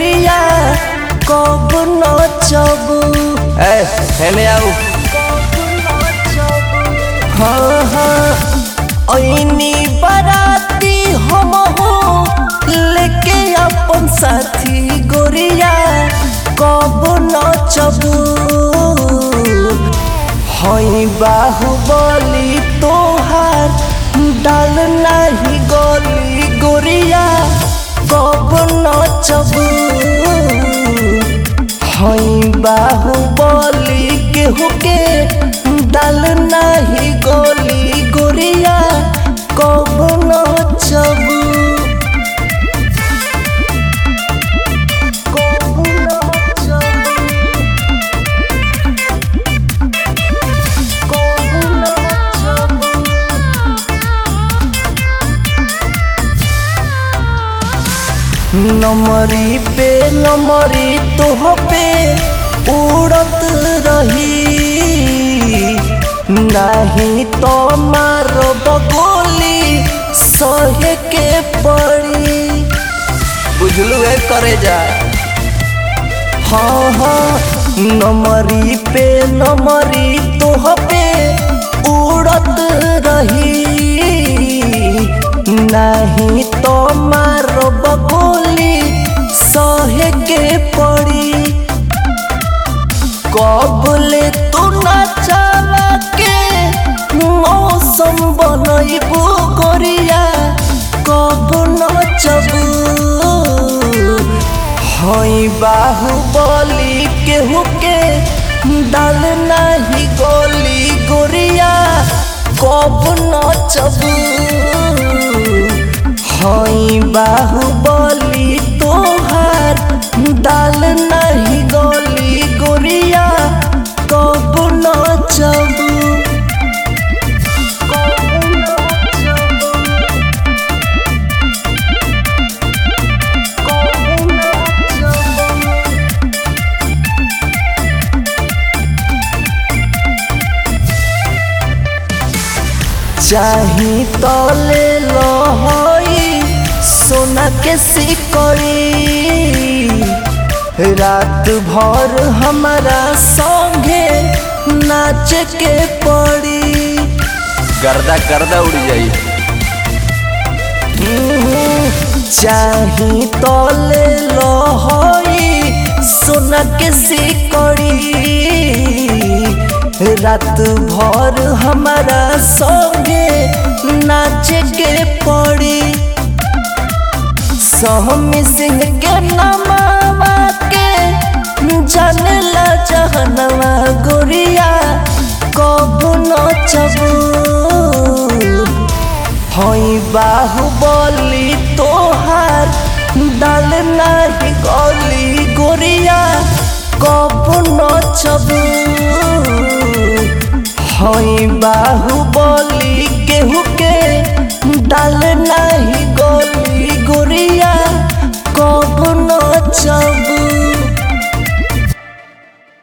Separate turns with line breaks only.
गोरिया कब नचबू हेले आऊ हाँ हाँ ऐनी बाराती हम लेके अपन साथी गोरिया कब नचबू हई बाहुबली तोहार डाल नहीं गली गोरिया कब नचबू हई बाहुबली केहू के डाल नहीं गली गोरिया कब नचबू नमरी पे नमरी तोह पे उड़त रही नहीं तो मारब गोली सहे के पड़ी बुझलू है करे जा हाँ हाँ नमरी पे नमरी तोह पे उड़त रही नहीं तो मारब गोली सहे के पड़ी कबले तू नचावा के मौसम बनैबू गोरिया कब नचबू हई बाहुबली केहू के डाल नहीं गोली गोरिया कब नचबू हई बाहुबली तोहार डाल नहीं गली गोरिया कब नचबू चाही तो ले लो सोना के सिकड़ी रात भर हमारा संगे नाच के पड़ी
गर्दा गर्दा उड़ जाई
चाही तो ले लो सोना के सिकड़ी रात भर हमारा संगे नाच के पड़ी सहमी सिंह के नमावा के जानला जहनवा गोरिया कब नचबू हई बाहुबली तोहार डाल नहीं गली गोरिया कब नचबू हई बाहुबली केहू के डाल